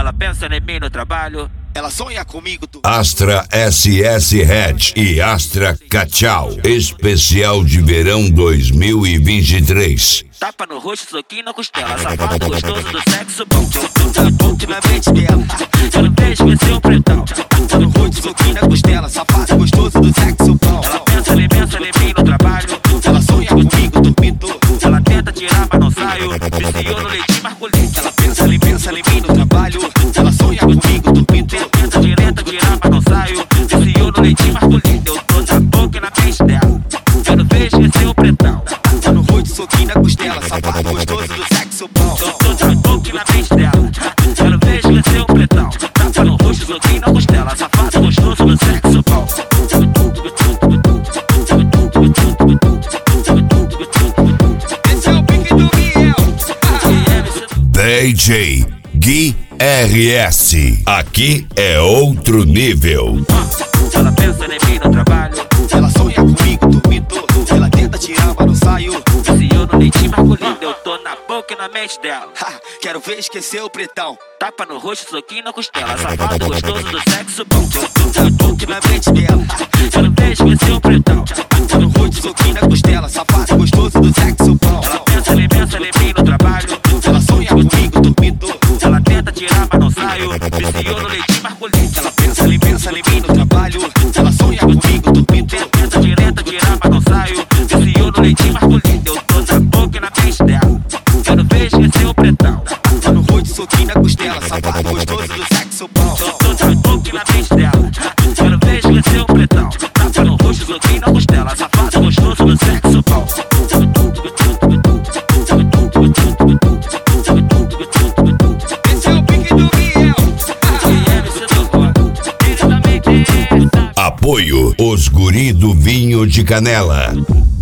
Ela pensa em mim no trabalho. Ela sonha comigo, Astra SS Hatch e Astra Cachau. Especial de verão 2023. Tapa no rosto, soquinho na costela. Safado gostoso do sexo bom. que na mente dela. Ela fez crescer um pretão. Tapa no rosto, soquinho na costela. Safado gostoso do sexo bom. Ela pensa em mim no trabalho. Ela sonha comigo, dormindo. Ela tenta tirar, mas não saio. Viciou no leitinho marcolino. Ela pensa em mim no trabalho. Ela sonha comigo, dormindo. Tenta tirar, mas não saio. Viciou no leitinho marcolino. Eu tô na boca e na mente dela. Quero ver esquecer o pretão. Tapa no rosto, soquinho na costela. Safado gostoso do sexo bom. Eu tô na boca e na mente dela. Quero ver esquecer o pretão. Tapa no rosto, soquinho na costela. Safado gostoso do sexo bom. Esse é o pique do Miel. DJ Gui RS. Aqui é outro nível. Ela pensa em mim no trabalho. Ela sonha comigo, dormindo. Ela tenta tirar, mas não saio. Viciou no leitinho marcolino. Eu tô na boca e na mente dela. Quero ver esquecer o pretão. Tapa no rosto, soquinho na costela. Safado gostoso do sexo bom. Na boca e na mente dela. Quero ver esquecer o pretão. Tapa no rosto, soquinho na costela. Safado gostoso do sexo bom. Ela pensa em mim no trabalho. Ela sonha comigo, dormindo. Ela tenta tirar, mas não saio. Viciou no leitinho marcolino. Ela pensa em mim no trabalho. Ela sonha comigo, dormindo. Tenta tirar, mas não saio. Viciou no leitinho marcolino. Eu tô na boca e na mente dela. Quero ver esquecer o pretão. Tapa no rosto, soquinho na costela. Safado gostoso do sexo bom. Eu tô na boca e na mente dela. Quero ver esquecer o pretão. Tapa no rosto, soquinho na costela. Safado gostoso do sexo bom. Esse é o pique do Miel. Apoio Os Guri do Vinho de Canela.